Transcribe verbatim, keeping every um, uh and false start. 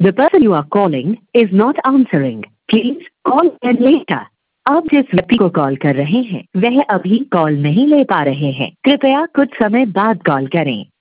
The person you are calling is not answering. Please call again later. आप जिस व्यक्ति को कॉल कर रहे हैं वह अभी कॉल नहीं ले पा रहे हैं। कृपया कुछ समय बाद कॉल करें।